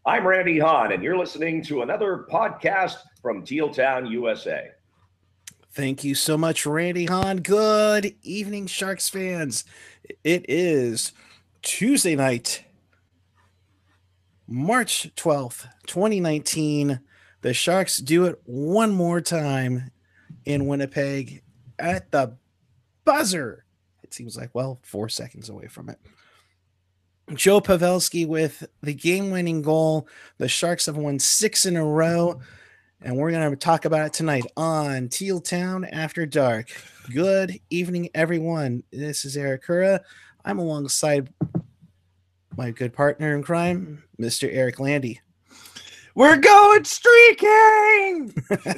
I'm Randy Hahn, and you're listening to another podcast from Teal Town, USA. Thank you so much, Randy Hahn. Good evening, Sharks fans. It is Tuesday night, March 12th, 2019. The Sharks do it one more time in Winnipeg at the buzzer. It seems like, 4 seconds away from it. Joe Pavelski with the game-winning goal. The Sharks have won 6 in a row, and we're going to talk about it tonight on Teal Town After Dark. Good evening, everyone. This is Eric Cura. I'm alongside my good partner in crime, Mr. Eric Landy. We're going streaking!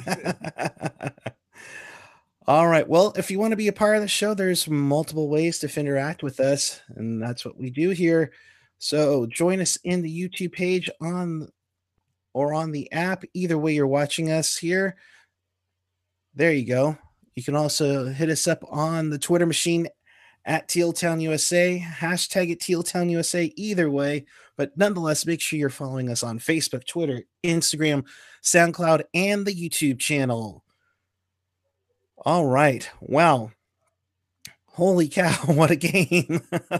All right. Well, if you want to be a part of the show, there's multiple ways to interact with us, and that's what we do here. So join us in the YouTube page on the app. Either way you're watching us here. There you go. You can also hit us up on the Twitter machine at TealTownUSA, hashtag it TealTownUSA, either way. But nonetheless, make sure you're following us on Facebook, Twitter, Instagram, SoundCloud, and the YouTube channel. All right. Wow. Holy cow. What a game.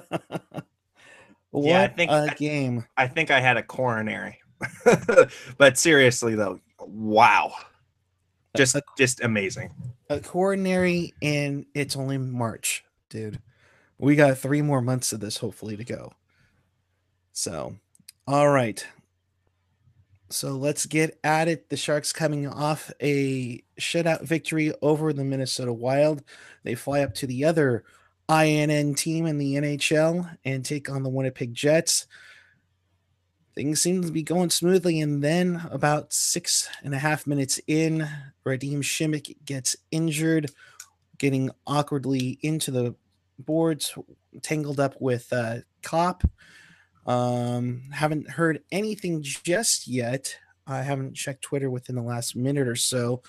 Game. I think I had a coronary. But seriously, though, wow. Just amazing. A coronary, and it's only March, dude. We got 3 more months of this, hopefully, to go. So, all right. So let's get at it. The Sharks coming off a shutout victory over the Minnesota Wild. They fly up to the other INN team in the NHL and take on the Winnipeg Jets. Things seem to be going smoothly, and then about 6.5 minutes in, Radim Simek gets injured, getting awkwardly into the boards, tangled up with Kopp. Haven't heard anything just yet. I haven't checked Twitter within the last minute or so.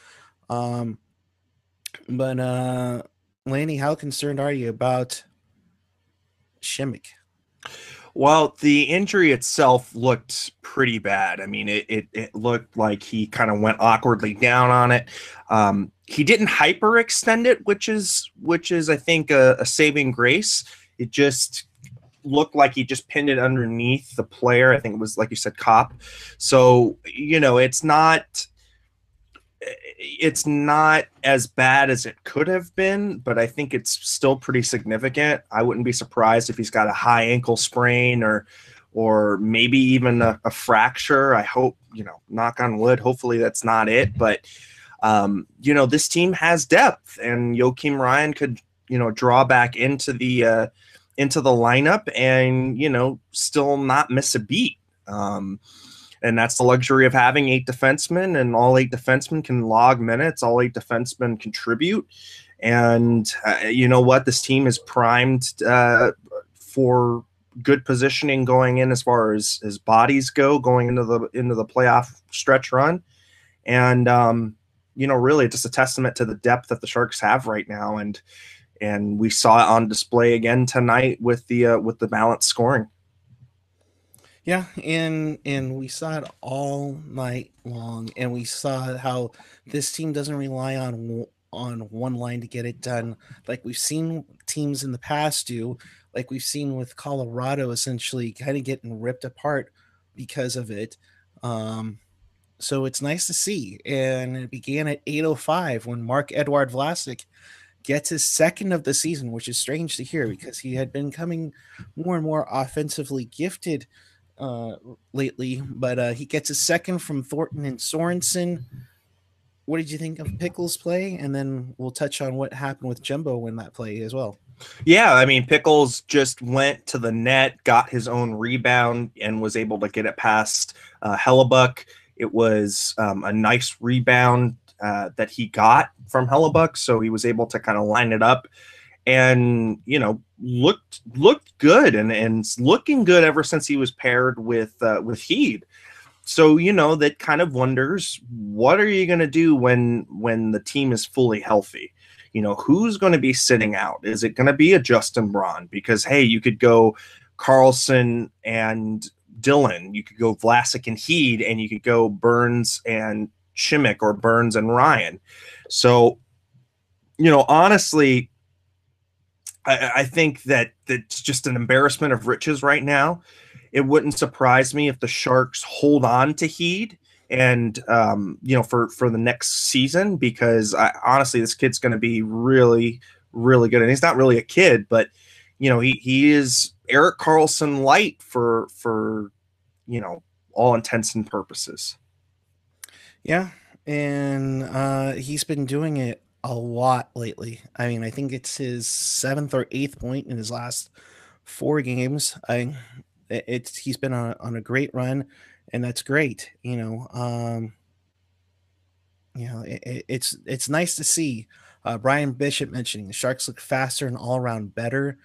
But Laney, how concerned are you about Simek? Well, the injury itself looked pretty bad. I mean, it looked like he kind of went awkwardly down on it. He didn't hyperextend it, which is I think a saving grace. It just looked like he just pinned it underneath the player. I think it was, like you said, Kopp. So, it's not as bad as it could have been, but I think it's still pretty significant. I wouldn't be surprised if he's got a high ankle sprain or maybe even a fracture. I hope, knock on wood, hopefully that's not it. But, this team has depth, and Joakim Ryan could, draw back into the lineup and, still not miss a beat. And that's the luxury of having 8 defensemen, and all 8 defensemen can log minutes. All 8 defensemen contribute. And you know what? This team is primed for good positioning going in as far as bodies go, going into the playoff stretch run. And, really just a testament to the depth that the Sharks have right now. And we saw it on display again tonight with the balanced scoring. Yeah, and we saw it all night long, and we saw how this team doesn't rely on one line to get it done, like we've seen teams in the past do, like we've seen with Colorado, essentially kind of getting ripped apart because of it. So it's nice to see, and it began at 8:05 when Marc-Edouard Vlasic gets his second of the season, which is strange to hear because he had been coming more and more offensively gifted lately, but he gets a second from Thornton and Sorensen. What did you think of Pickles' play? And then we'll touch on what happened with Jumbo in that play as well. Yeah, I mean, Pickles just went to the net, got his own rebound, and was able to get it past Hellebuyck. It was a nice rebound that he got from Hellebuyck, so he was able to kind of line it up and, looked good and looking good ever since he was paired with Heed. So, that kind of wonders, what are you going to do when the team is fully healthy? Who's going to be sitting out? Is it going to be a Justin Braun? Because, hey, you could go Carlson and Dillon, you could go Vlasic and Heed, and you could go Burns and Chimik or Burns and Ryan. So, honestly, I think that it's just an embarrassment of riches right now. It wouldn't surprise me if the Sharks hold on to Heed and, for the next season, because honestly, this kid's going to be really, really good. And he's not really a kid, but, he is Erik Karlsson light for all intents and purposes. Yeah. And he's been doing it a lot lately. I mean, I think it's his 7th or 8th point in his last 4 games. He's been on a great run, and that's great. It's nice to see. Brian Bishop mentioning the Sharks look faster and all around better.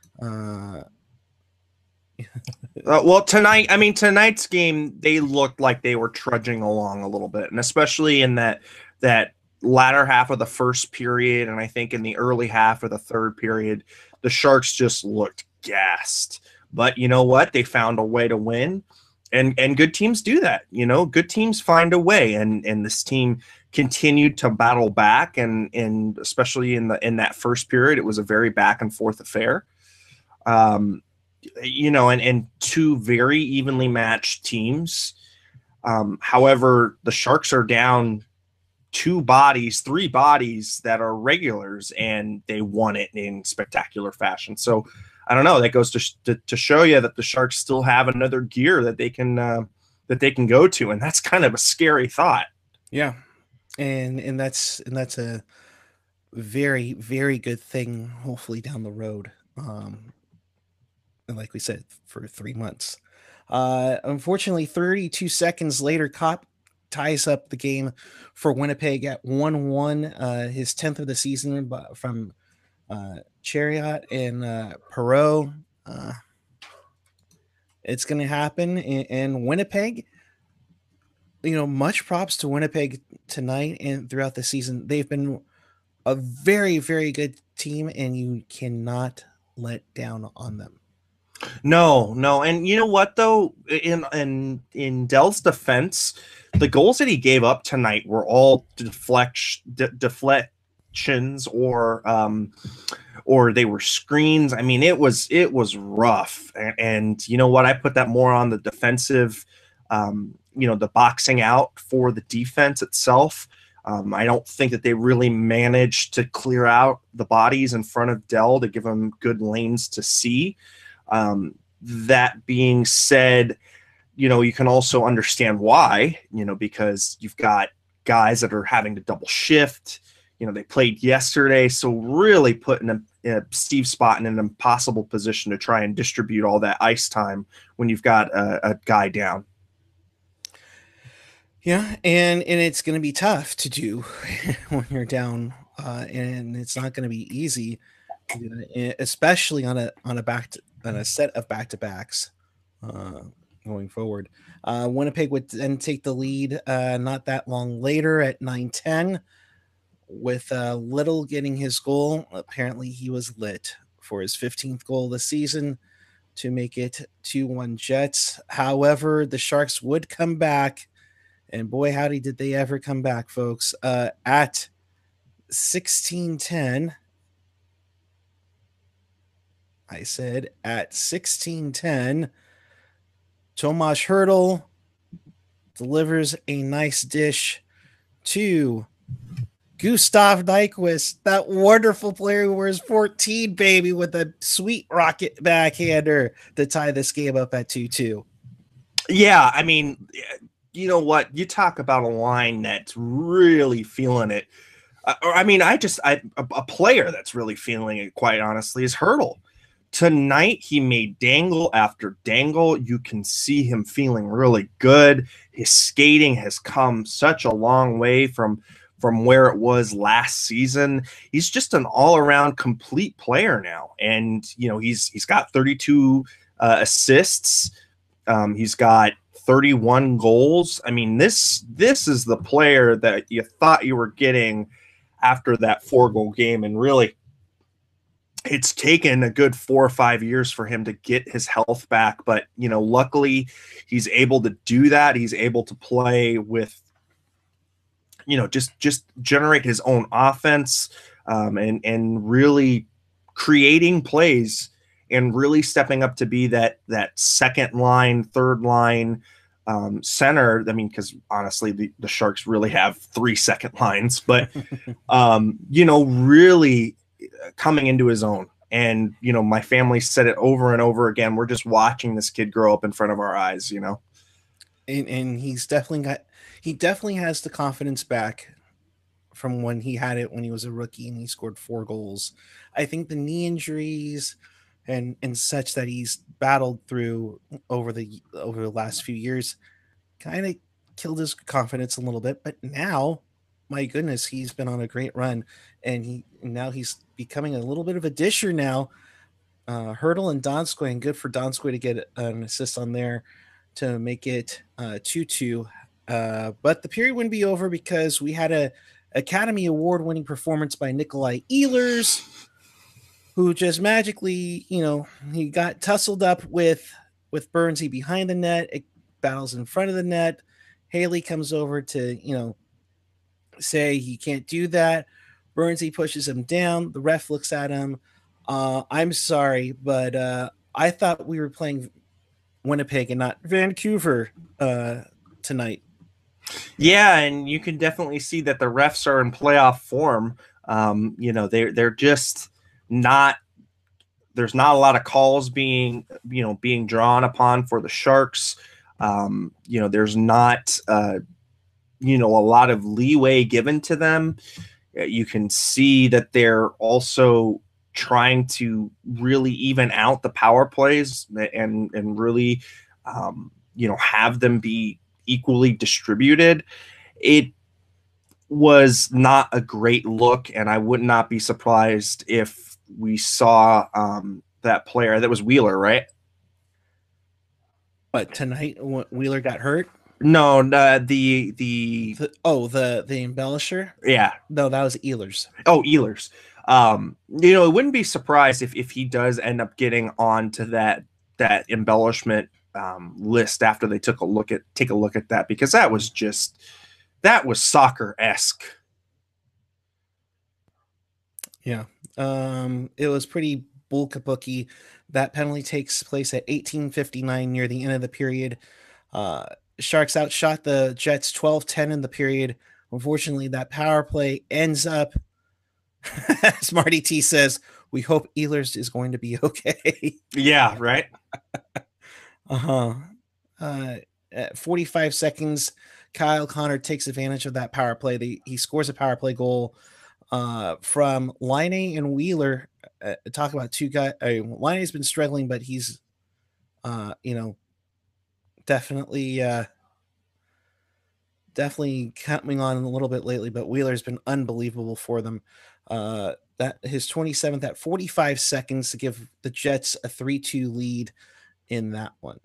Well, tonight's game, they looked like they were trudging along a little bit, and especially in that latter half of the first period, and I think in the early half of the third period, the Sharks just looked gassed. But you know what? They found a way to win, and good teams do that. Good teams find a way, and this team continued to battle back, and especially in that first period, it was a very back and forth affair. And 2 very evenly matched teams. However, the Sharks are down 3 bodies that are regulars, and they won it in spectacular fashion. So I don't know. That goes to show you that the Sharks still have another gear that they can go to, and that's kind of a scary thought. Yeah, and that's a very, very good thing. Hopefully down the road. And like we said, for 3 months. Unfortunately, 32 seconds later, Kopp ties up the game for Winnipeg at 1-1, his 10th of the season from Chariot and Perreault. It's going to happen. And Winnipeg, much props to Winnipeg tonight and throughout the season. They've been a very, very good team, and you cannot let down on them. No. And you know what, though? In Dell's defense, the goals that he gave up tonight were all deflections or they were screens. I mean, it was rough. And you know what? I put that more on the defensive, the boxing out for the defense itself. I don't think that they really managed to clear out the bodies in front of Dell to give them good lanes to see. That being said, you can also understand why, because you've got guys that are having to double shift. They played yesterday, so really putting Steve Spott in an impossible position to try and distribute all that ice time when you've got a guy down. Yeah, and it's going to be tough to do when you're down, and it's not going to be easy, especially on a set of back-to-backs going forward. Winnipeg would then take the lead not that long later at 9-10 with Little getting his goal. Apparently he was lit for his 15th goal of the season to make it 2-1 Jets. However, the Sharks would come back, and boy, howdy did they ever come back, folks. At 16-10, I said at 16-10, Tomas Hertl delivers a nice dish to Gustav Nyquist, that wonderful player who wears 14, baby, with a sweet rocket backhander to tie this game up at 2-2. Yeah, I mean, you know what? You talk about a line that's really feeling it. A player that's really feeling it, quite honestly, is Hertl. Tonight, he made dangle after dangle. You can see him feeling really good. His skating has come such a long way from where it was last season. He's just an all-around complete player now. And, he's got 32 assists. He's got 31 goals. I mean, this is the player that you thought you were getting after that 4-goal game. And really, it's taken a good 4 or 5 years for him to get his health back. But, luckily he's able to do that. He's able to play with, just generate his own offense, and really creating plays and really stepping up to be that second line, third line center. I mean, because honestly, the Sharks really have 3 second lines, but really coming into his own. And my family said it over and over again. We're just watching this kid grow up in front of our eyes. And he definitely has the confidence back from when he had it when he was a rookie and he scored 4 goals. I think the knee injuries and such that he's battled through over the last few years kind of killed his confidence a little bit. But now, my goodness, he's been on a great run, and now he's becoming a little bit of a disher now. Hurdle and Donskoy, and good for Donskoy to get an assist on there to make it 2-2. But the period wouldn't be over because we had a Academy Award-winning performance by Nikolai Ehlers, who just magically, he got tussled up with Bernsey behind the net. It battles in front of the net. Haley comes over to, say he can't do that. Bernsey pushes him down. The ref looks at him. I'm sorry, but I thought we were playing Winnipeg and not Vancouver tonight. Yeah, and you can definitely see that the refs are in playoff form. They're just not. There's not a lot of calls being drawn upon for the Sharks. There's not a lot of leeway given to them. You can see that they're also trying to really even out the power plays and really have them be equally distributed. It was not a great look, and I would not be surprised if we saw that player. That was Wheeler, right? But tonight Wheeler got hurt. No, the embellisher. Yeah, no, that was Ehlers. Oh, Ehlers. It wouldn't be surprised if he does end up getting on to that embellishment list after they take a look at that, because that was soccer-esque. Yeah. It was pretty bull kabuki. That penalty takes place at 18:59 near the end of the period. Sharks outshot the Jets 12-10 in the period. Unfortunately, that power play ends up, as Marty T says, we hope Ehlers is going to be okay. Yeah, right. At 45 seconds, Kyle Connor takes advantage of that power play. He scores a power play goal from Laine and Wheeler. Talk about two guys. Laine's been struggling, but he's, definitely coming on a little bit lately. But Wheeler's been unbelievable for them. That his 27th at 45 seconds to give the Jets a 3-2 lead in that one.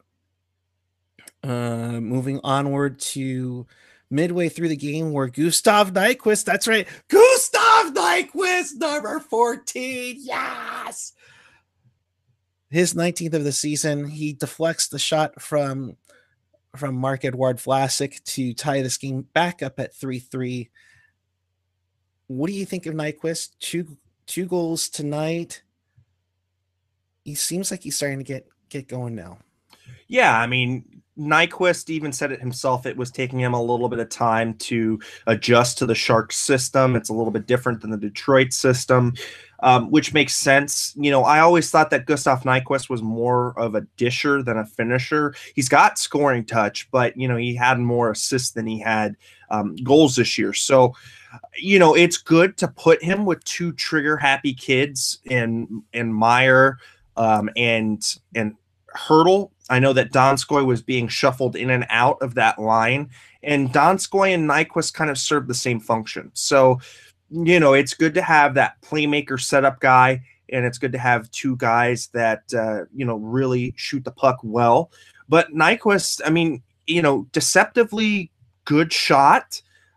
Moving onward to midway through the game where Gustav Nyquist, that's right, Gustav Nyquist, number 14, yes! His 19th of the season, he deflects the shot from Marc-Edouard Vlasic to tie this game back up at 3-3. What do you think of Nyquist? Two goals tonight. He seems like he's starting to get going now. Yeah, I mean, Nyquist even said it himself. It was taking him a little bit of time to adjust to the Sharks system. It's a little bit different than the Detroit system, which makes sense. I always thought that Gustav Nyquist was more of a disher than a finisher. He's got scoring touch, but, he had more assists than he had goals this year. So, it's good to put him with two trigger-happy kids in Meyer and Hurdle. I know that Donskoy was being shuffled in and out of that line, and Donskoy and Nyquist kind of serve the same function. So, it's good to have that playmaker setup guy, and it's good to have two guys that, really shoot the puck well. But Nyquist, I mean, deceptively good shot.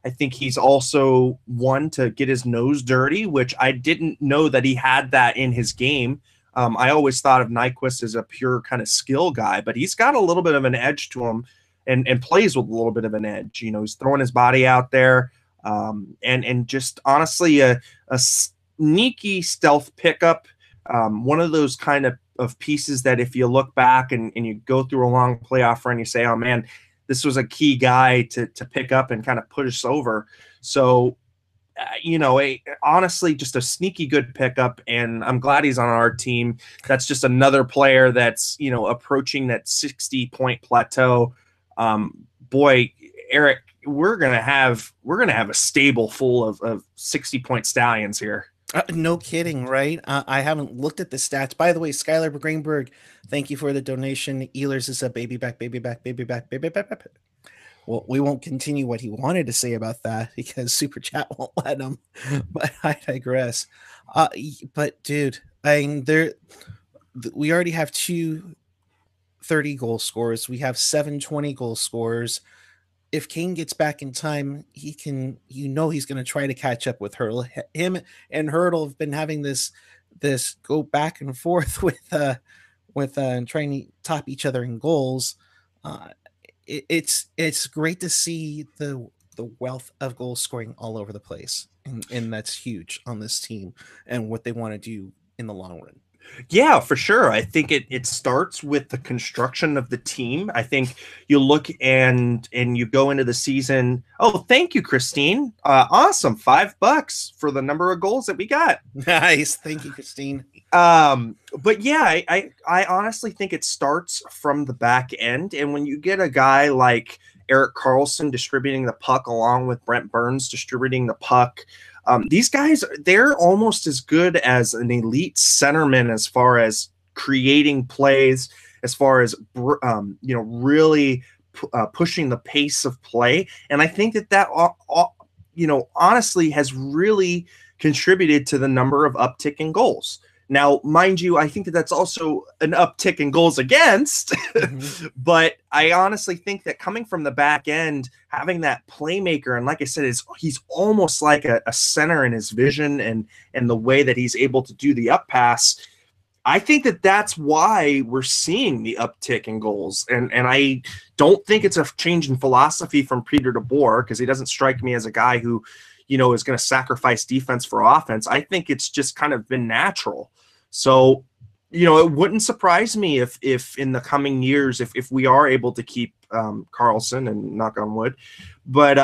I think he's also one to get his nose dirty, which I didn't know that he had that in his game. I always thought of Nyquist as a pure kind of skill guy, but he's got a little bit of an edge to him and plays with a little bit of an edge. You know, he's throwing his body out there, and just honestly a sneaky stealth pickup. One of those kind of pieces that if you look back and you go through a long playoff run, you say, oh man, this was a key guy to pick up and kind of push us over. So, honestly, just a sneaky good pickup, and I'm glad he's on our team. That's just another player that's, approaching that 60-point plateau. Boy, Eric, we're gonna have a stable full of 60-point stallions here. No kidding, right? I haven't looked at the stats. By the way, Skylar Greenberg, thank you for the donation. Ehlers is a baby back. Well, we won't continue what he wanted to say about that because Super Chat won't let him, but I digress. But dude, we already have 2 30-goal scorers. We have 7 20-goal scorers. If Kane gets back in time, he can, he's going to try to catch up with Hurdle. Him and Hurdle have been having this go back and forth with trying to top each other in goals. It's great to see the wealth of goal scoring all over the place, and that's huge on this team and what they want to do in the long run. Yeah, for sure. I think it starts with the construction of the team. I think you look and you go into the season. Oh, thank you, Christine. Awesome. $5 for the number of goals that we got. Nice. Thank you, Christine. But yeah, I honestly think it starts from the back end. And when you get a guy like Erik Karlsson distributing the puck along with Brent Burns distributing the puck, these guys, they're almost as good as an elite centerman as far as creating plays, as far as, really pushing the pace of play. And I think that honestly has really contributed to the number of uptick in goals. Now, mind you, I think that that's also an uptick in goals against, mm-hmm. But I honestly think that coming from the back end, having that playmaker, and like I said, he's almost like a center in his vision and the way that he's able to do the up pass. I think that that's why we're seeing the uptick in goals. And I don't think it's a change in philosophy from Peter DeBoer, because he doesn't strike me as a guy who, is going to sacrifice defense for offense. I think it's just kind of been natural. So, it wouldn't surprise me if in the coming years, if we are able to keep Karlsson, and knock on wood, but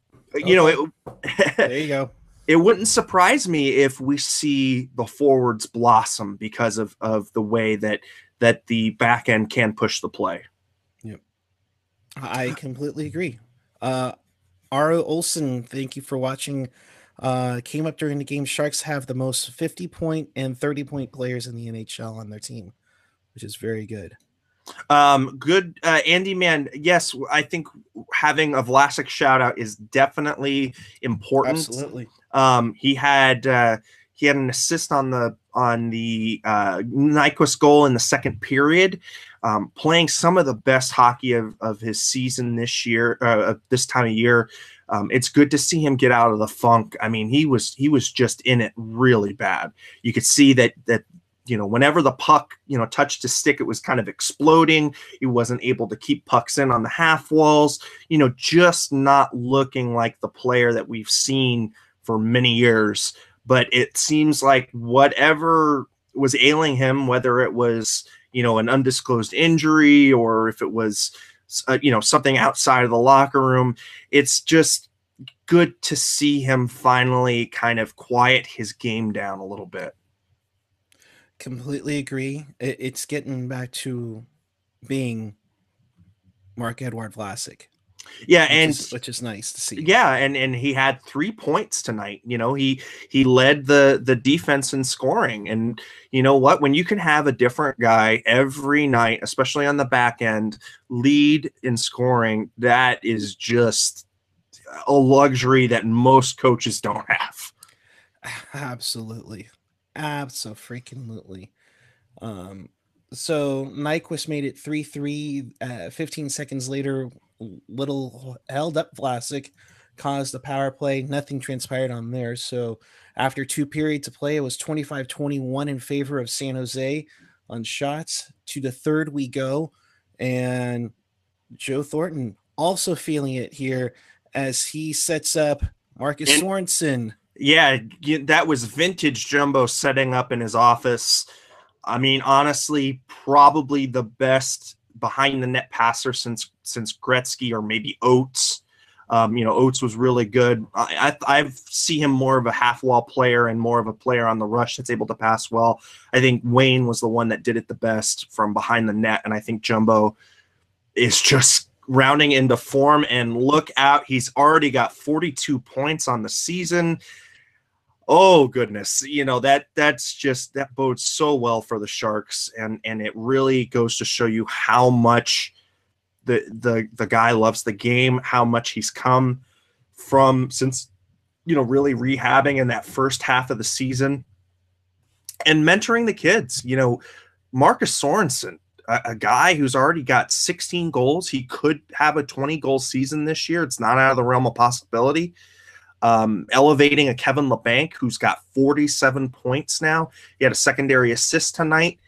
there you go. It wouldn't surprise me if we see the forwards blossom because of the way that the back end can push the play. Yep. I completely agree. Ara Olsen, thank you for watching. Came up during the game. Sharks have the most 50-point and 30-point players in the NHL on their team, which is very good. Good. Andy, man. Yes, I think having a Vlasic shout out is definitely important. Absolutely. He had an assist on the Nyquist goal in the second period, playing some of the best hockey of his season this year, this time of year. It's good to see him get out of the funk. I mean, he was just in it really bad. You could see that whenever the puck, touched his stick, it was kind of exploding. He wasn't able to keep pucks in on the half walls, just not looking like the player that we've seen for many years. But it seems like whatever was ailing him, whether it was, an undisclosed injury or if it was, something outside of the locker room, it's just good to see him finally kind of quiet his game down a little bit. Completely agree. It's getting back to being Marc-Edouard Vlasic. Yeah, which is nice to see. Yeah, and he had 3 points tonight. He led the defense in scoring. And you know what? When you can have a different guy every night, especially on the back end, lead in scoring, that is just a luxury that most coaches don't have. Absolutely. Abso-freaking-lutely. So Nyquist made it 3-3. 15 seconds later, Little held up Vlasic, caused the power play. Nothing transpired on there. So after 2 periods of play, it was 25-21 in favor of San Jose on shots. To the third we go, and Joe Thornton also feeling it here as he sets up Marcus Sorensen. Yeah, that was vintage Jumbo setting up in his office. I mean, honestly, probably the best behind the net passer since Gretzky or maybe Oates. Oates was really good. I see him more of a half wall player and more of a player on the rush that's able to pass well. I think Wayne was the one that did it the best from behind the net, and I think Jumbo is just rounding into form. And look out, he's already got 42 points on the season. Oh goodness, that bodes so well for the Sharks, and it really goes to show you how much the guy loves the game, how much he's come from since really rehabbing in that first half of the season and mentoring the kids. Marcus Sorensen, a guy who's already got 16 goals. He could have a 20-goal season this year. It's not out of the realm of possibility. Elevating a Kevin LeBanc, who's got 47 points now. He had a secondary assist tonight.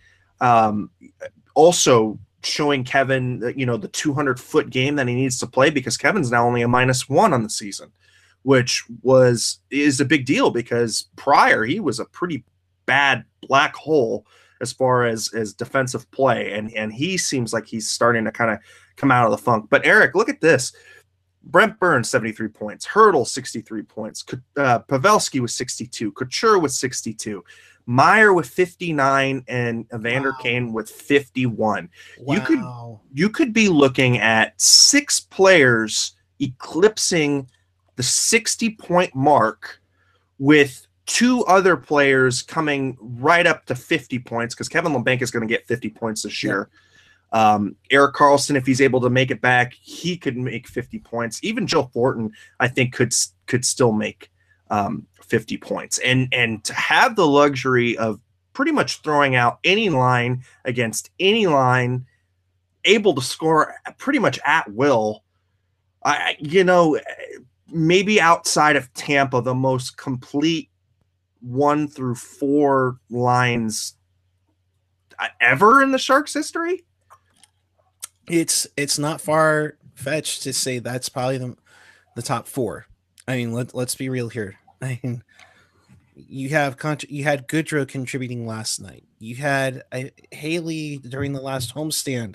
Also showing Kevin, the 200-foot game that he needs to play, because Kevin's now only a -1 on the season, which is a big deal because prior he was a pretty bad black hole as far as defensive play, and he seems like he's starting to kind of come out of the funk. But Eric, look at this. Brent Burns, 73 points. Hurdle, 63 points. Pavelski with 62. Couture with 62. Meyer with 59, and Evander Kane with 51. Wow. You could be looking at 6 players eclipsing the 60-point mark, with 2 other players coming right up to 50 points, because Kevin LeBanc is going to get 50 points this year. Erik Karlsson, if he's able to make it back, he could make 50 points. Even Joe Thornton, I think, could still make 50 points. And to have the luxury of pretty much throwing out any line against any line, able to score pretty much at will, maybe outside of Tampa, the most complete 1 through 4 lines ever in the Sharks' history. It's not far fetched to say that's probably the top 4. I mean, let's be real here. I mean, you had Goodrow contributing last night. You had Haley during the last homestand,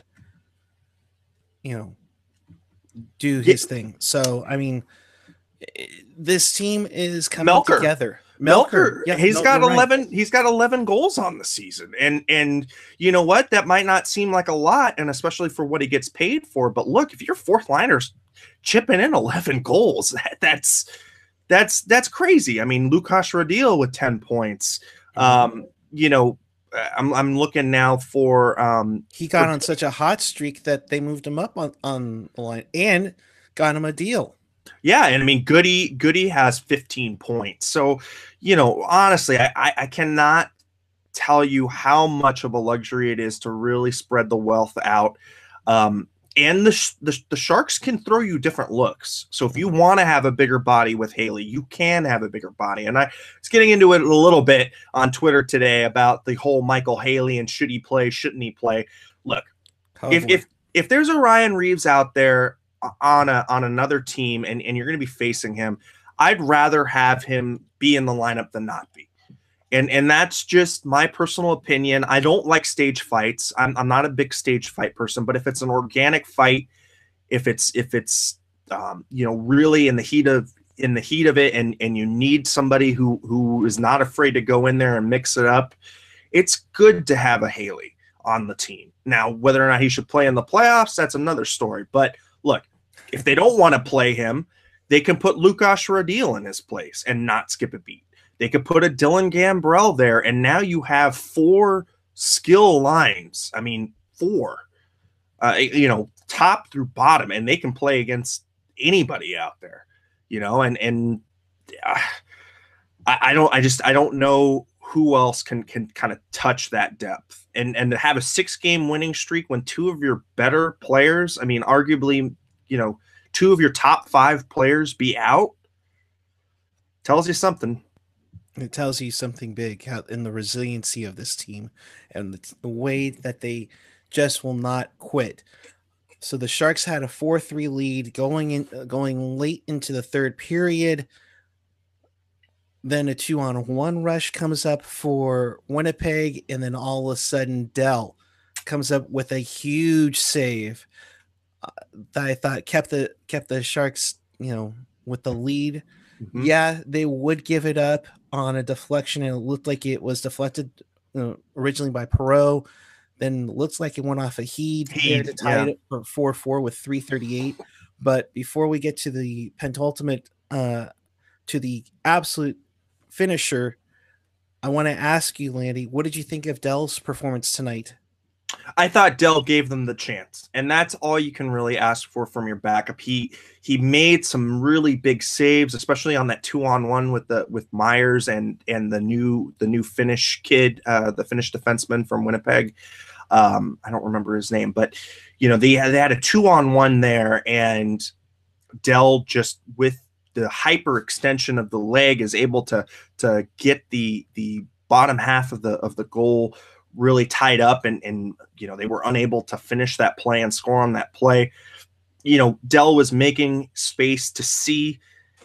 do his thing. So I mean, this team is coming together. Melker, yeah, he's got 11. Right. He's got 11 goals on the season, and you know what? That might not seem like a lot, and especially for what he gets paid for. But look, if your fourth liner's chipping in 11 goals, that's crazy. I mean, Lukas Radil with 10 points. I'm looking now for he got on such a hot streak that they moved him up on the line and got him a deal. Yeah, and I mean, Goody has 15 points. So, honestly, I cannot tell you how much of a luxury it is to really spread the wealth out. And the Sharks can throw you different looks. So if you want to have a bigger body with Haley, you can have a bigger body. And I was getting into it a little bit on Twitter today about the whole Michael Haley and should he play, shouldn't he play. Look, if there's a Ryan Reeves out there on another team and you're going to be facing him, I'd rather have him be in the lineup than not be. And that's just my personal opinion. I don't like stage fights. I'm not a big stage fight person, but if it's an organic fight, if it's really in the heat of it, and you need somebody who is not afraid to go in there and mix it up, it's good to have a Haley on the team. Now, whether or not he should play in the playoffs, that's another story. But look, if they don't want to play him, they can put Lukas Radil in his place and not skip a beat. They could put a Dylan Gambrell there, and now you have 4 skill lines. I mean, 4, top through bottom, and they can play against anybody out there, I don't know who else can kind of touch that depth, and to have a 6-game winning streak when 2 of your better players, I mean, arguably, two of your top 5 players be out tells you something. It tells you something big in the resiliency of this team and the way that they just will not quit. So the Sharks had a 4-3 lead going late into the third period. Then a 2-on-1 rush comes up for Winnipeg, and then all of a sudden Dell comes up with a huge save that I thought kept the Sharks, with the lead. Mm-hmm. Yeah, they would give it up on a deflection, and it looked like it was deflected originally by Perreault. Then looks like it went off a Heed there to tie it for 4-4 with 3:38. But before we get to the penultimate, to the absolute finisher, I want to ask you, Landy, what did you think of Dell's performance tonight? I thought Dell gave them the chance, and that's all you can really ask for from your backup. He made some really big saves, especially on that 2-on-1 with Myers and the new Finnish kid, the Finnish defenseman from Winnipeg. I don't remember his name, but they had a 2-on-1 there, and Dell, just with the hyper extension of the leg, is able to get the bottom half of the goal really tied up, and they were unable to finish that play and score on that play. Dell was making space to see,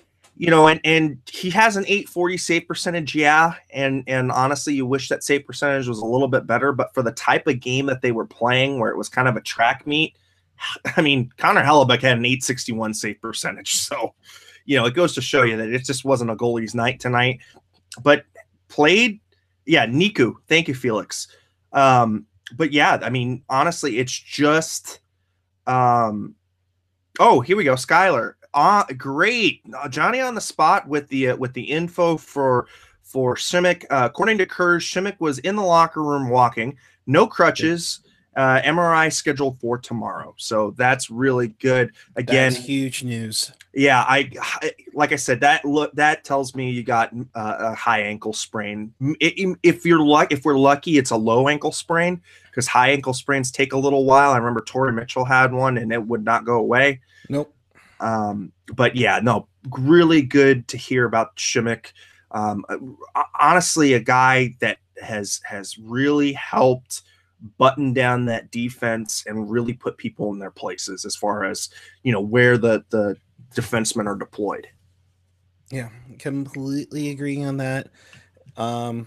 and he has an .840 save percentage. Yeah. And honestly, you wish that save percentage was a little bit better, but for the type of game that they were playing, where it was kind of a track meet, I mean, Connor Hellebuyck had an .861 save percentage. So, it goes to show you that it just wasn't a goalie's night tonight, but played. Yeah. Niku. Thank you, Felix. But yeah, I mean, honestly, it's just, here we go. Skylar. Great. Johnny on the spot with the info for Simek. According to Kurz, Simek was in the locker room walking, no crutches, MRI scheduled for tomorrow. So that's really good. Again, that's huge news. Yeah, like I said, that tells me you got a high ankle sprain. If we're lucky, it's a low ankle sprain, because high ankle sprains take a little while. I remember Torrey Mitchell had one, and it would not go away. Nope. But yeah, no, really good to hear about Simek. Honestly, a guy that has really helped button down that defense and really put people in their places as far as where the defensemen are deployed. Yeah, completely agreeing on that. And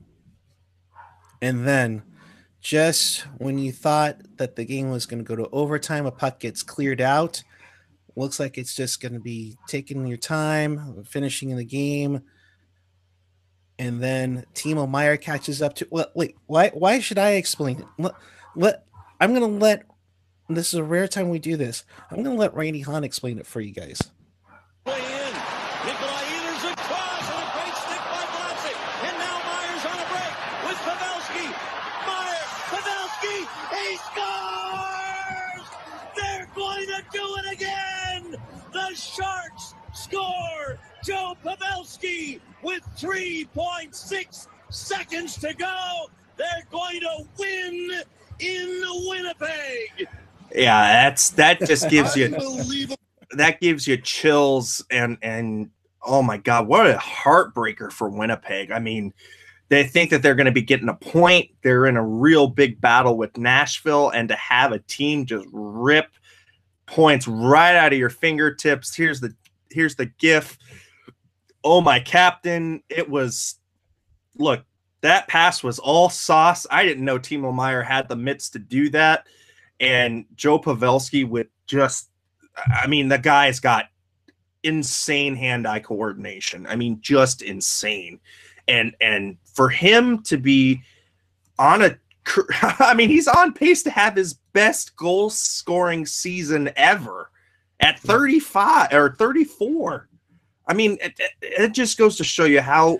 then just when you thought that the game was going to go to overtime, a puck gets cleared out. Looks like it's just going to be taking your time, finishing in the game. And then Timo Meier catches up to. Wait, why should I explain it? I'm going to let. This is a rare time we do this. I'm going to let Randy Hahn explain it for you guys. Way in. Nikolai Ehlers across, and a great stick by Vlasic. And now Myers on a break with Pavelski. Myers, Pavelski, he scores! They're going to do it again! The Sharks score! Joe Pavelski with 3.6 seconds to go. They're going to win in Winnipeg. Yeah, that just gives you that gives you chills, and oh my God, what a heartbreaker for Winnipeg. I mean, they think that they're going to be getting a point. They're in a real big battle with Nashville, and to have a team just rip points right out of your fingertips. Here's the GIF. Oh, my captain. It was, look, that pass was all sauce. I didn't know Timo Meier had the mitts to do that. And Joe Pavelski with just, I mean, the guy's got insane hand-eye coordination. I mean, just insane. And for him to be on a, I mean, he's on pace to have his best goal-scoring season ever at 35 or 34. I mean, it just goes to show you how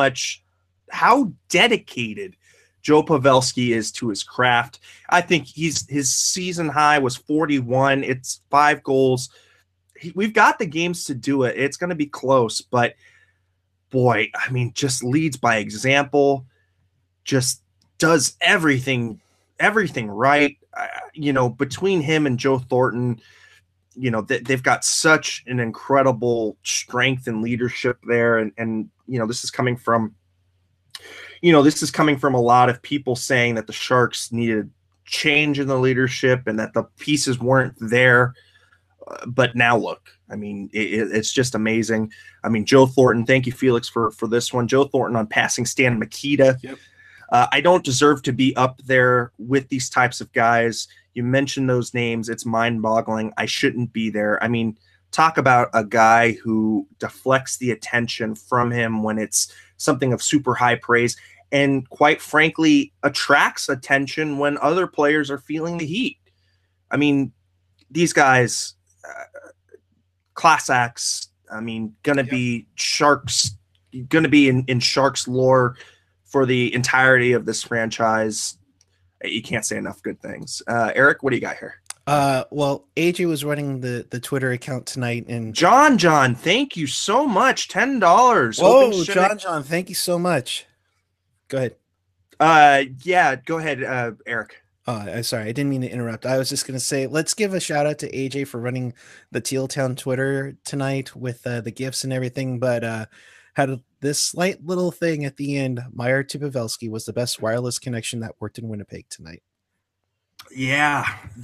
dedicated Joe Pavelski is to his craft. I think his season high was 41. It's 5 goals. We've got the games to do it. It's going to be close, but boy, I mean, just leads by example, just does everything right. Between him and Joe Thornton, they've got such an incredible strength and leadership there. And this is coming from a lot of people saying that the Sharks needed change in the leadership and that the pieces weren't there. But now look, I mean, it's just amazing. I mean, Joe Thornton, thank you, Felix, for this one. Joe Thornton on passing Stan Mikita. Yep. I don't deserve to be up there with these types of guys. You mentioned those names. It's mind-boggling. I shouldn't be there. I mean, talk about a guy who deflects the attention from him when it's something of super high praise and, quite frankly, attracts attention when other players are feeling the heat. I mean, these guys, class acts, I mean, going to be Sharks, going to be in Sharks lore for the entirety of this franchise. You can't say enough good things. Eric, what do you got here? Well, AJ was running the Twitter account tonight, and John, thank you so much. $10. Whoa, John, thank you so much. Go ahead. Yeah, go ahead, Eric. Sorry, I didn't mean to interrupt. I was just going to say, let's give a shout out to AJ for running the Teal Town Twitter tonight with the gifts and everything, but had this slight little thing at the end. Meyer to Pavelski was the best wireless connection that worked in Winnipeg tonight. Yeah.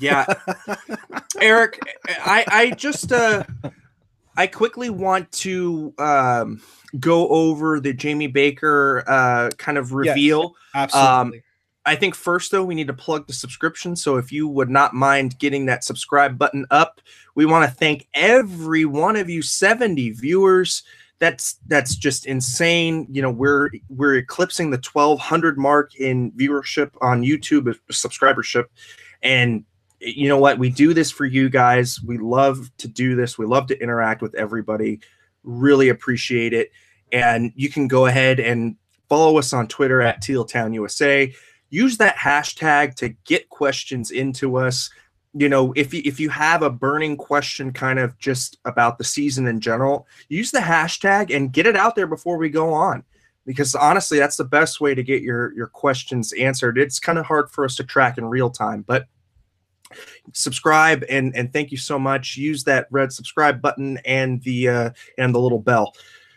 Eric, I just I quickly want to go over the Jamie Baker kind of reveal. Yes, absolutely. I think first, though, we need to plug the subscription. So if you would not mind getting that subscribe button up, we want to thank every one of you 70 viewers. That's just insane. We're eclipsing the 1,200 mark in viewership on YouTube, subscribership. And you know what? We do this for you guys. We love to do this. We love to interact with everybody. Really appreciate it. And you can go ahead and follow us on Twitter at TealTownUSA. Use that hashtag to get questions into us. If you have a burning question kind of just about the season in general, use the hashtag and get it out there before we go on. Because honestly, that's the best way to get your questions answered. It's kind of hard for us to track in real time, but subscribe and thank you so much. Use that red subscribe button and the little bell.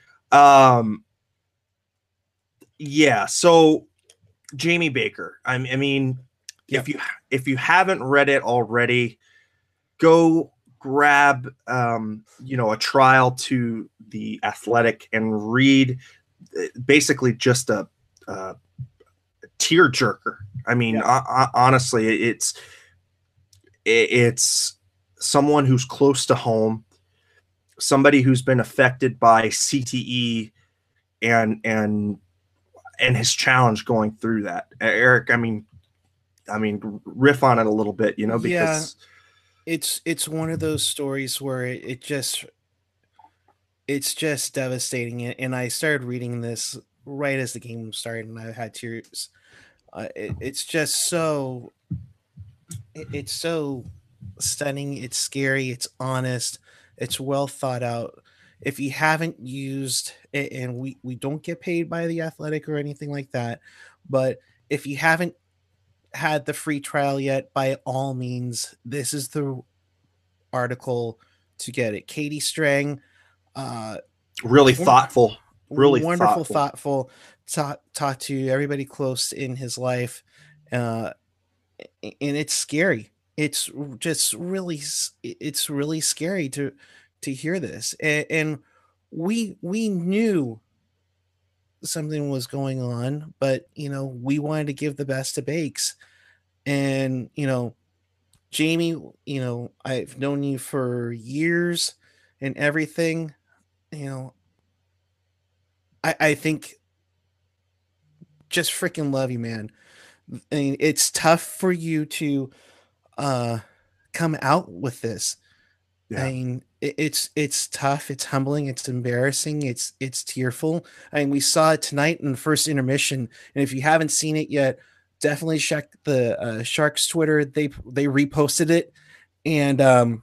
Yeah. So Jamie Baker, I mean, yep. If you haven't read it already, go grab a trial to The Athletic and read basically just a tearjerker. I mean, honestly, it's someone who's close to home, somebody who's been affected by CTE and his challenge going through that. Eric, I mean, riff on it a little bit, because it's one of those stories where it's just devastating. And I started reading this right as the game started, and I had tears. It's just so stunning. It's scary. It's honest. It's well thought out. If you haven't used it, and we don't get paid by The Athletic or anything like that, but if you haven't had the free trial yet, by all means, this is the article to get it. Katie Strang, really thoughtful, really wonderful, thoughtful, taught to everybody close in his life, and it's scary. It's just really, it's really scary to hear this, and we knew something was going on, but we wanted to give the best to Bakes. And Jamie, I've known you for years and everything. I think just freaking love you, man. I mean, it's tough for you to come out with this. Yeah. I mean, it's tough, it's humbling, it's embarrassing, it's tearful. I mean, we saw it tonight in the first intermission, and if you haven't seen it yet, definitely check the Sharks Twitter. They reposted it, and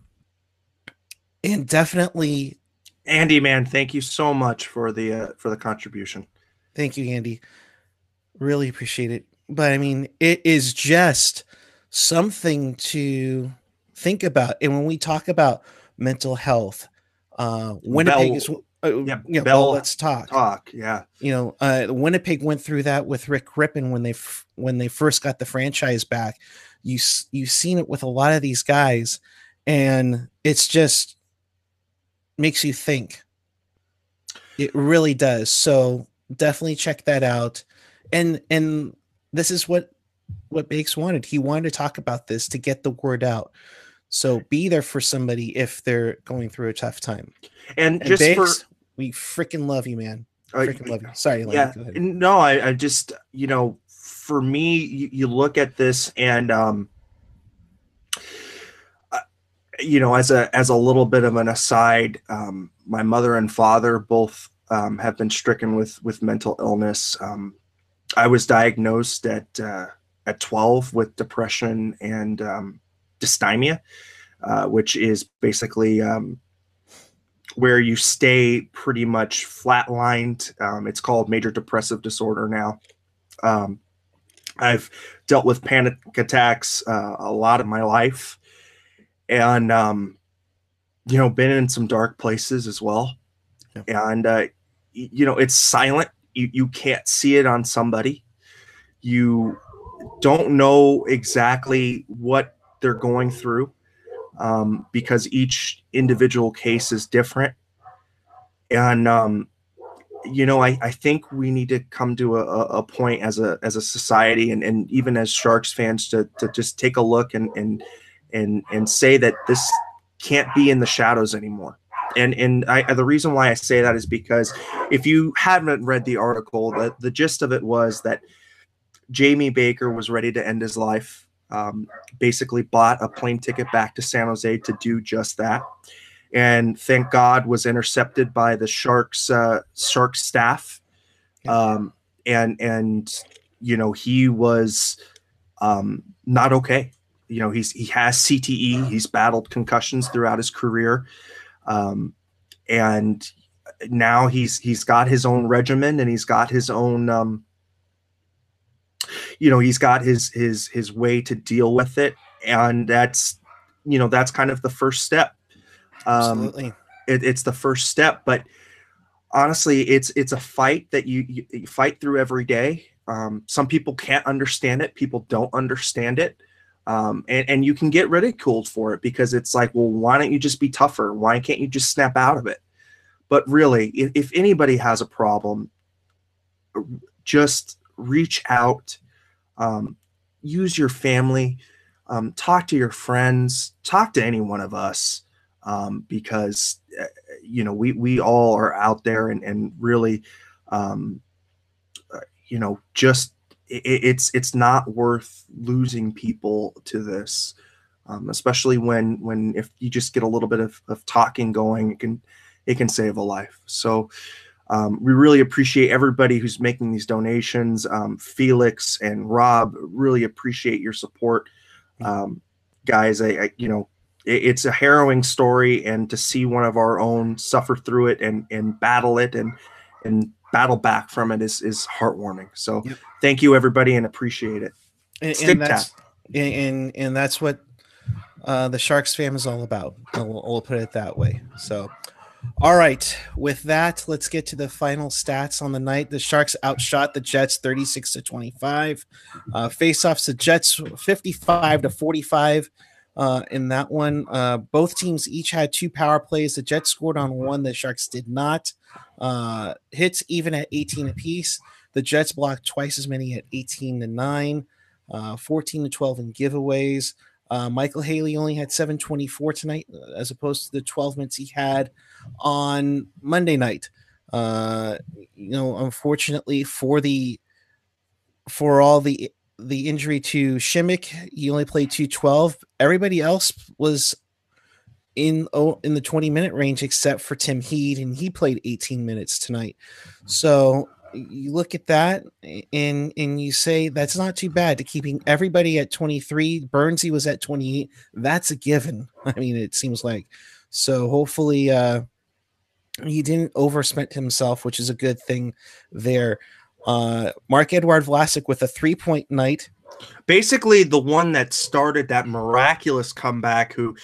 definitely, Andy, man, thank you so much for the contribution. Thank you, Andy. Really appreciate it. But I mean, it is just something to think about. And when we talk about mental health. Winnipeg is Bell, let's talk. Winnipeg went through that with Rick Crippen when they first got the franchise back. You've seen it with a lot of these guys, and it's just makes you think. It really does. So definitely check that out. And this is what Bakes wanted. He wanted to talk about this to get the word out. So be there for somebody if they're going through a tough time. And just Bakes, we freaking love you, man. Freaking love you. Sorry. Yeah. No, I just, for me, you look at this and, as a little bit of an aside, my mother and father both have been stricken with mental illness. I was diagnosed at 12 with depression and dysthymia, which is basically where you stay pretty much flatlined. It's called major depressive disorder now. I've dealt with panic attacks a lot of my life, and been in some dark places as well. Yeah. And it's silent. You can't see it on somebody. You don't know exactly what they're going through, because each individual case is different. And I think we need to come to a point as a society and even as Sharks fans to just take a look and say that this can't be in the shadows anymore. And the reason why I say that is because if you haven't read the article, the gist of it was that Jamie Baker was ready to end his life, basically bought a plane ticket back to San Jose to do just that. And thank God was intercepted by the Sharks staff. And he was not okay. He has CTE. He's battled concussions throughout his career. And now he's got his own regimen, and he's got his own, he's got his way to deal with it. And that's kind of the first step. Absolutely. It's the first step, but honestly, it's a fight that you fight through every day. Some people can't understand it. People don't understand it. And you can get ridiculed for it because it's like, well, why don't you just be tougher? Why can't you just snap out of it? But really, if anybody has a problem, just reach out, use your family, talk to your friends, talk to any one of us, because, we all are out there and really, just it's not worth losing people to this, especially when if you just get a little bit of talking going, it can save a life. So we really appreciate everybody who's making these donations. Felix and Rob, really appreciate your support. Guys, it's a harrowing story, and to see one of our own suffer through it and battle it and battle back from it is heartwarming. So Thank you, everybody, and appreciate it. And that's what the Sharks fam is all about. We'll put it that way. So, all right. With that, let's get to the final stats on the night. The Sharks outshot the Jets 36-25. Faceoffs, the Jets 55-45. In that one, both teams each had 2 power plays. The Jets scored on 1. The Sharks did not. Hits even at 18 apiece. The Jets blocked twice as many at 18-9, 14-12 in giveaways. Michael Haley only had 724 tonight, as opposed to the 12 minutes he had on Monday night. Unfortunately for all the injury to Shimmick, he only played 212. Everybody else was in the 20-minute range except for Tim Heed, and he played 18 minutes tonight. So you look at that and you say that's not too bad to keeping everybody at 23. Burnsy was at 28. That's a given. I mean, it seems like. So hopefully he didn't overspend himself, which is a good thing there. Marc-Edouard Vlasic with a 3-point night. Basically the one that started that miraculous comeback, who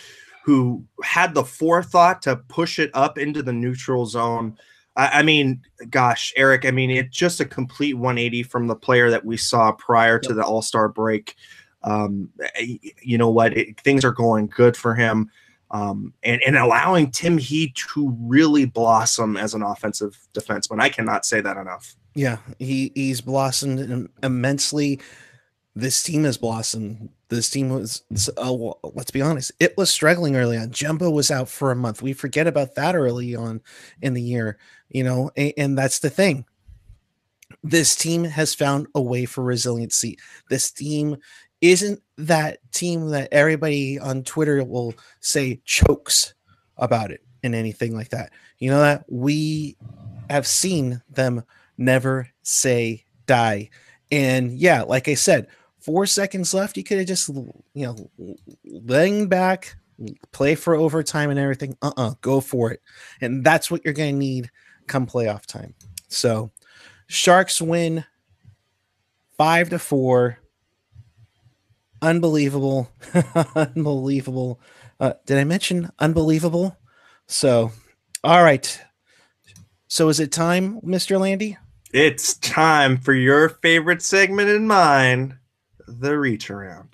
who had the forethought to push it up into the neutral zone. I mean, gosh, Eric, I mean, it's just a complete 180 from the player that we saw prior to the All-Star break. You know what? Things are going good for him. And allowing Tim Heed to really blossom as an offensive defenseman. I cannot say that enough. Yeah, he's blossomed immensely. This team has blossomed. This team was, let's be honest, it was struggling early on. Jumbo was out for a month. We forget about that early on in the year, you know, and that's the thing. This team has found a way for resiliency. This team isn't that team that everybody on Twitter will say chokes about it and anything like that. You know that we have seen them never say die. And yeah, like I said, 4 seconds left. You could have just, laying back, play for overtime and everything. Go for it. And that's what you're going to need come playoff time. So Sharks win 5-4. Unbelievable. Unbelievable. Did I mention unbelievable? So, all right. So is it time, Mr. Landy? It's time for your favorite segment and mine, the reach around.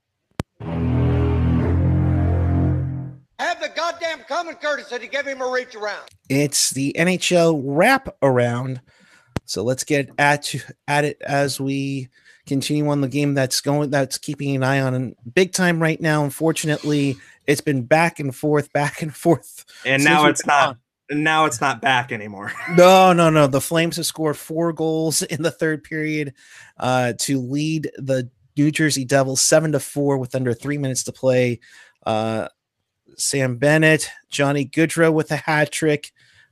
Have the goddamn common courtesy to give him a reach around. It's the NHL wrap around. So let's get at it as we continue on the game that's keeping an eye on and big time right now. Unfortunately, it's been back and forth. And now it's not. Now it's not back anymore. No. The Flames have scored 4 goals in the third period to lead the New Jersey Devils 7-4 with under 3 minutes to play. Sam Bennett, Johnny Gaudreau with a hat trick.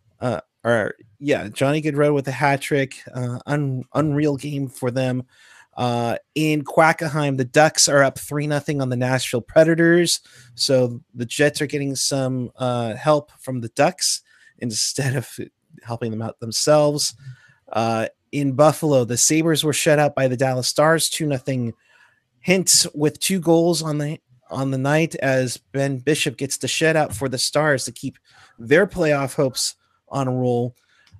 Johnny Gaudreau with a hat trick. Unreal game for them. In Quackenheim, the Ducks are up 3-0 on the Nashville Predators. So the Jets are getting some help from the Ducks instead of helping them out themselves. In Buffalo, the Sabres were shut out by the Dallas Stars 2-0. Hintz with 2 goals on the night as Ben Bishop gets the shutout for the Stars to keep their playoff hopes on a roll.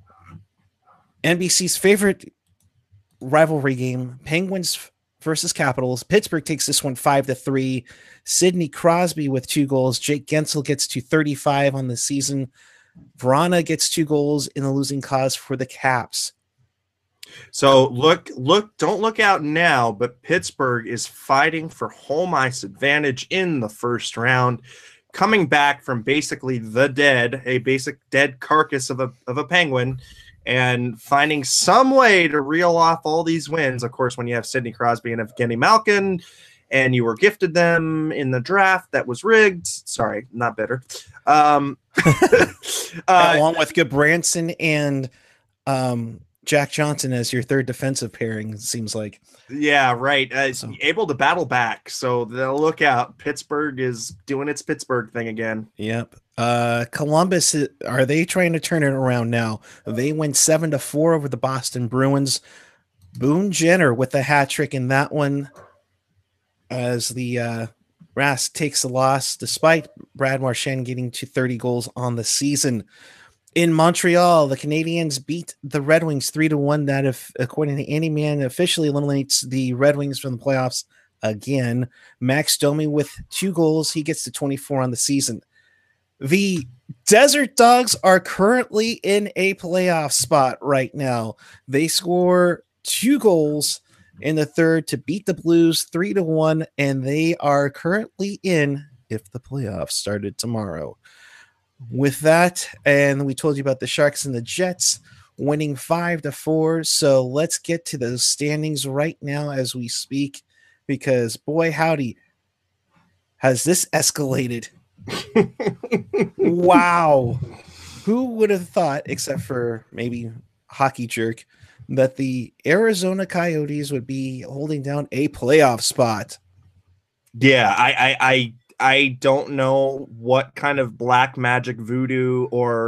NBC's favorite rivalry game, Penguins versus Capitals. Pittsburgh takes this one 5-3. Sidney Crosby with 2 goals. Jake Gensel gets to 35 on the season. Vrana gets 2 goals in the losing cause for the Caps. So don't look out now, but Pittsburgh is fighting for home ice advantage in the first round, coming back from basically a basic dead carcass of a Penguin, and finding some way to reel off all these wins. Of course, when you have Sidney Crosby and Evgeny Malkin, and you were gifted them in the draft that was rigged. Sorry, not bitter. Along with Goodbranson and Jack Johnson as your third defensive pairing, it seems like. Yeah, right. Able to battle back. So they'll look out. Pittsburgh is doing its Pittsburgh thing again. Yep. Columbus, are they trying to turn it around now? They win 7-4 over the Boston Bruins. Boone Jenner with a hat trick in that one as the Rask takes the loss despite Brad Marchand getting to 30 goals on the season. In Montreal, the Canadiens beat the Red Wings 3-1. That, according to Andy Mann, officially eliminates the Red Wings from the playoffs again. Max Domi with 2 goals. He gets to 24 on the season. The Desert Dogs are currently in a playoff spot right now. They score 2 goals in the third to beat the Blues 3-1, and they are currently in if the playoffs started tomorrow. With that, and we told you about the Sharks and the Jets winning 5-4. So let's get to those standings right now as we speak, because boy, howdy, has this escalated. Wow. Who would have thought, except for maybe Hockey Jerk, that the Arizona Coyotes would be holding down a playoff spot? Yeah, I don't know what kind of black magic voodoo or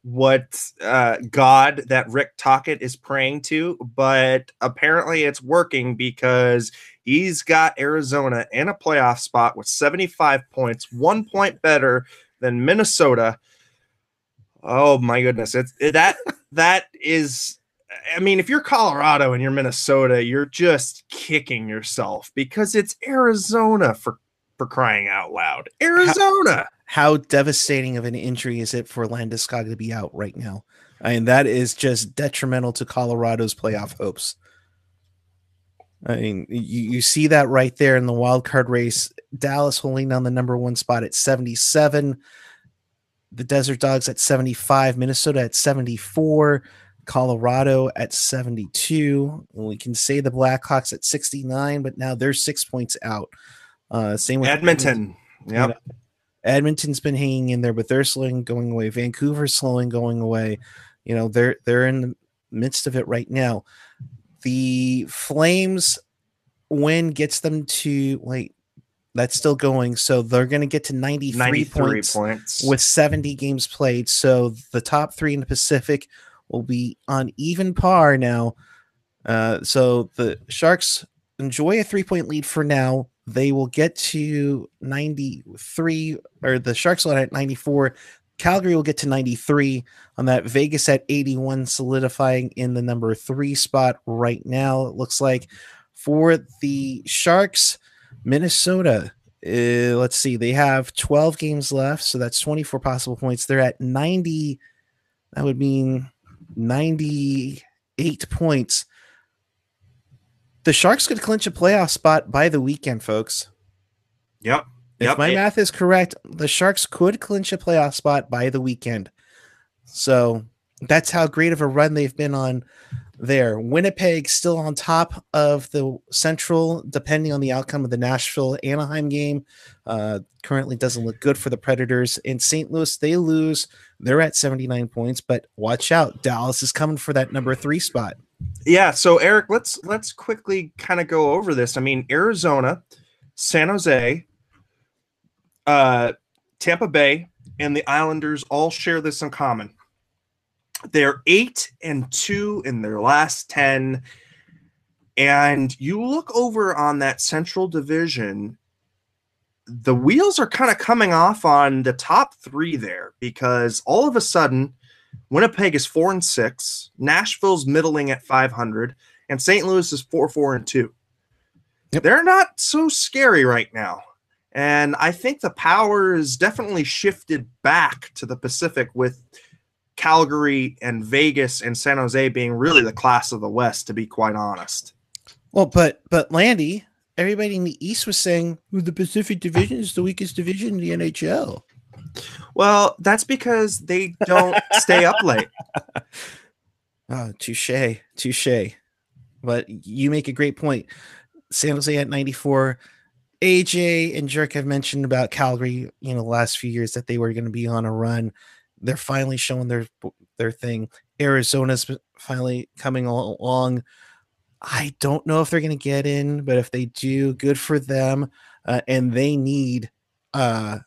God that Rick Tocchet is praying to, but apparently it's working because he's got Arizona in a playoff spot with 75 points, 1 point better than Minnesota. Oh my goodness. That is, I mean, if you're Colorado and you're Minnesota, you're just kicking yourself because it's Arizona for crying out loud. Arizona. How devastating of an injury is it for Landeskog to be out right now? I mean, that is just detrimental to Colorado's playoff hopes. I mean, you see that right there in the wild card race. Dallas holding down the number 1 spot at 77. The Desert Dogs at 75. Minnesota at 74. Colorado at 72. We can say the Blackhawks at 69, but now they're 6 points out. Same with Edmonton. Yeah. You know, Edmonton's been hanging in there, but they're slowly going away. Vancouver's slowly going away. You know, they're in the midst of it right now. The Flames win gets them to that's still going. So they're going to get to 93 points with 70 games played. So the top 3 in the Pacific will be on even par now. So the Sharks enjoy a 3-point lead for now. They will get to 93, or the Sharks will at 94. Calgary will get to 93 on that. Vegas at 81, solidifying in the number 3 spot right now. It looks like for the Sharks, Minnesota, let's see, they have 12 games left, so that's 24 possible points. They're at 90. That would mean 98 points. The Sharks could clinch a playoff spot by the weekend, folks. Yep. If my math is correct, the Sharks could clinch a playoff spot by the weekend. So that's how great of a run they've been on there. Winnipeg still on top of the Central, depending on the outcome of the Nashville-Anaheim game. Currently doesn't look good for the Predators. In St. Louis, they lose. They're at 79 points, but watch out. Dallas is coming for that number 3 spot. Yeah, so Eric, let's quickly kind of go over this. I mean, Arizona, San Jose, Tampa Bay, and the Islanders all share this in common. They're 8-2 in their last 10. And you look over on that Central Division, the wheels are kind of coming off on the top 3 there, because all of a sudden Winnipeg is 4-6, Nashville's middling at 500, and St. Louis is 4-2. Yep. They're not so scary right now. And I think the power is definitely shifted back to the Pacific, with Calgary and Vegas and San Jose being really the class of the West, to be quite honest. Well, but Landy, everybody in the East was saying the Pacific Division is the weakest division in the NHL. Well, that's because they don't stay up late. Oh, touche. But you make a great point. San Jose at 94. AJ and Jerk have mentioned about Calgary, the last few years, that they were going to be on a run. They're finally showing their thing. Arizona's finally coming along. I don't know if they're going to get in, but if they do, good for them. And they need that,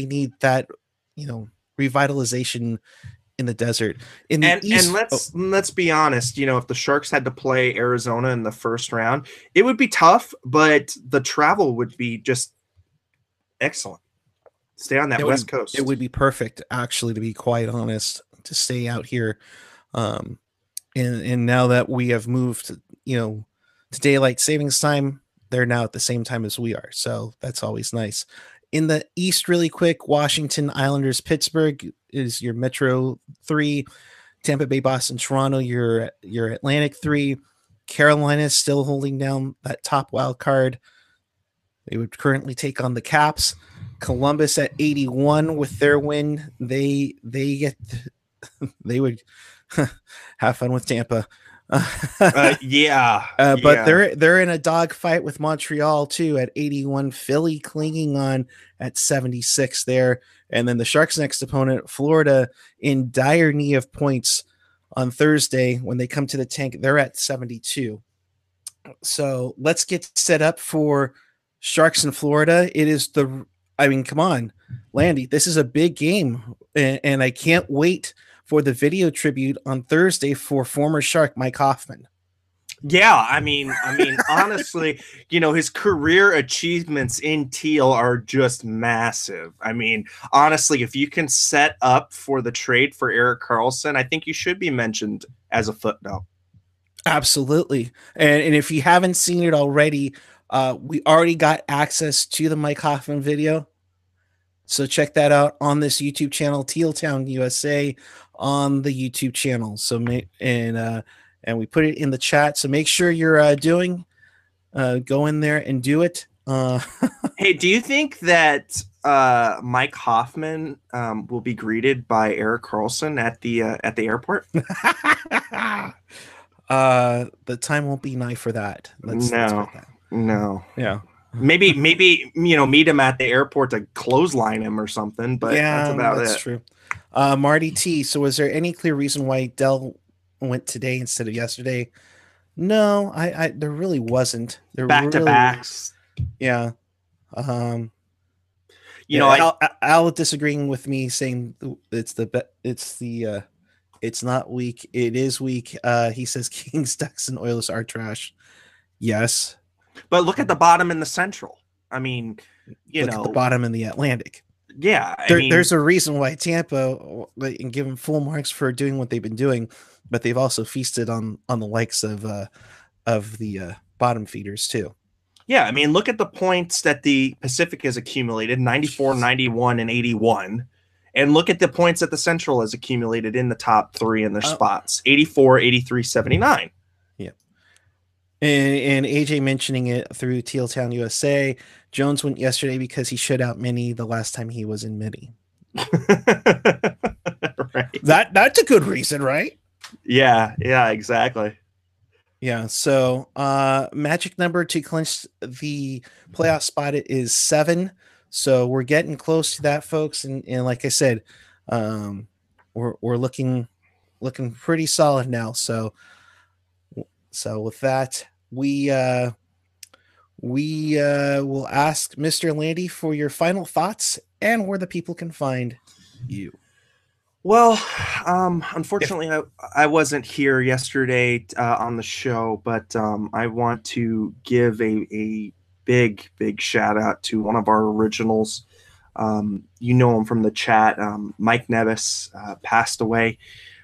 revitalization in the desert. In the East, and let's be honest, if the Sharks had to play Arizona in the first round, it would be tough, but the travel would be just excellent. Stay on that West Coast. It would be perfect, actually, to be quite honest, to stay out here. And now that we have moved, to daylight savings time, they're now at the same time as we are. So that's always nice. In the East, really quick, Washington, Islanders, Pittsburgh is your Metro 3. Tampa Bay, Boston, Toronto, your Atlantic 3. Carolina is still holding down that top wild card. They would currently take on the Caps. Columbus at 81 with their win. They would have fun with Tampa. But they're in a dogfight with Montreal too at 81. Philly clinging on at 76 there, and then the Sharks' next opponent, Florida, in dire need of points on Thursday when they come to the tank. They're at 72. So let's get set up for Sharks in Florida. It is come on, Landy. This is a big game, and I can't wait for the video tribute on Thursday for former Shark Mike Hoffman. Yeah, I mean, honestly, his career achievements in Teal are just massive. I mean, honestly, if you can set up for the trade for Erik Karlsson, I think you should be mentioned as a footnote. Absolutely. And if you haven't seen it already, we already got access to the Mike Hoffman video. So check that out on this YouTube channel, Teal Town USA, on the YouTube channel. So and we put it in the chat. So make sure you're go in there and do it. Hey, do you think that Mike Hoffman will be greeted by Erik Karlsson at the airport? The time won't be nigh for that. Let's put that. No. Yeah. Maybe meet him at the airport to clothesline him or something, but yeah, that's about that's it. True. Marty T, so was there any clear reason why Dell went today instead of yesterday? No, I there really wasn't. There back to backs. Yeah. Al disagreeing with me, saying it's not weak. It is weak. He says Kings, Ducks, and Oilers are trash. Yes. But look at the bottom in the Central. I mean, look at the bottom in the Atlantic. Yeah. There's a reason why Tampa, and give them full marks for doing what they've been doing, but they've also feasted on the likes of the bottom feeders too. Yeah. I mean, look at the points that the Pacific has accumulated, 94, 91, and 81. And look at the points that the Central has accumulated in the top three in their spots, 84, 83, 79. Yeah. And AJ mentioning it through Teal Town USA. Jones went yesterday because he shut out Minnie the last time he was in Minnie. Right. That's a good reason, right? Yeah, exactly. Yeah, so magic number to clinch the playoff spot is 7. So we're getting close to that, folks. And like I said, we're looking pretty solid now. So with that, we will ask Mr. Landy for your final thoughts and where the people can find you. Well, unfortunately, I wasn't here yesterday on the show, but I want to give a big shout out to one of our originals. You know him from the chat. Mike Nevis passed away.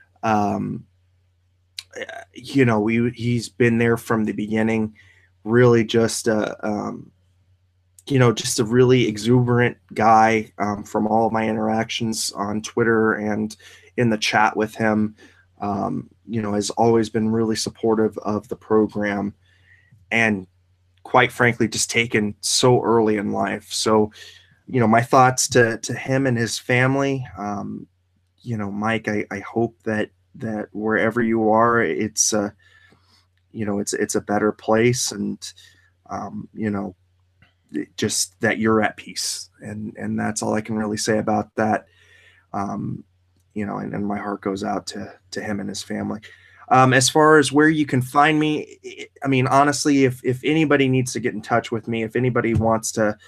He's been there from the beginning. Really, just just a really exuberant guy. From all of my interactions on Twitter and in the chat with him, has always been really supportive of the program, and quite frankly, just taken so early in life. So, my thoughts to him and his family. Mike, I hope that wherever you are, it's a better place, and just that you're at peace, and that's all I can really say about that. And my heart goes out to him and his family. As far as where you can find me, I mean, honestly, if anybody needs to get in touch with me, if anybody wants to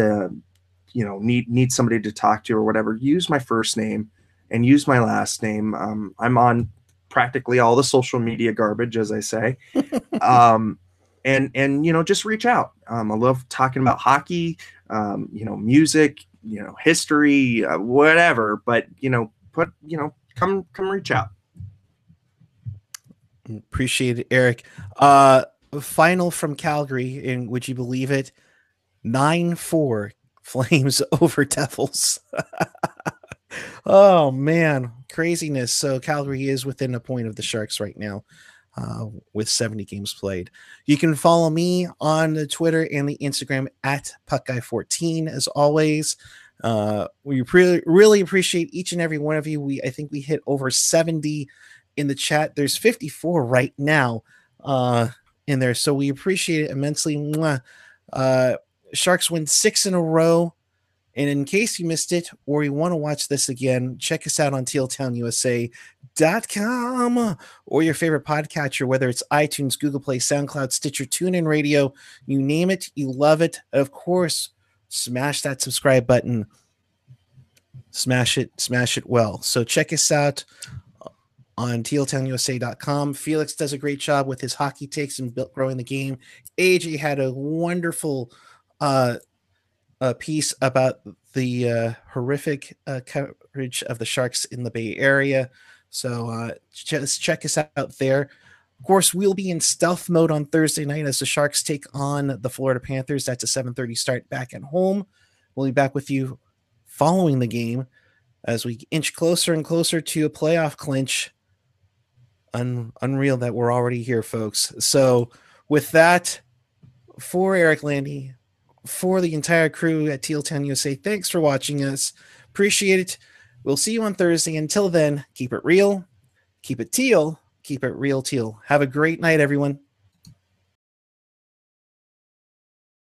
need somebody to talk to or whatever, use my first name and use my last name. I'm on practically all the social media garbage, as I say. And just reach out. I love talking about hockey, music, history, whatever, but come reach out. Appreciate it, Eric. Final from Calgary, and would you believe it? 9-4 Flames over Devils. Oh man, craziness. So Calgary is within a point of the Sharks right now, with 70 games played. You can follow me on the Twitter and the Instagram at PuckGuy14 as always. We really appreciate each and every one of you. I think we hit over 70 in the chat. There's 54 right now in there, so we appreciate it immensely. Sharks win 6 in a row. And in case you missed it or you want to watch this again, check us out on tealtownusa.com or your favorite podcatcher, whether it's iTunes, Google Play, SoundCloud, Stitcher, TuneIn Radio, you name it, you love it. Of course, smash that subscribe button. Smash it well. So check us out on tealtownusa.com. Felix does a great job with his hockey takes and growing the game. AJ had a wonderful piece about the horrific coverage of the Sharks in the Bay Area. So just check us out there. Of course, we'll be in stealth mode on Thursday night as the Sharks take on the Florida Panthers. That's a 7:30 start back at home. We'll be back with you following the game as we inch closer and closer to a playoff clinch. Unreal that we're already here, folks. So with that, for Eric Landy, for the entire crew at Teal Town USA, thanks for watching us. Appreciate it. We'll see you on Thursday. Until then, keep it real, keep it teal, keep it real teal. Have a great night, everyone.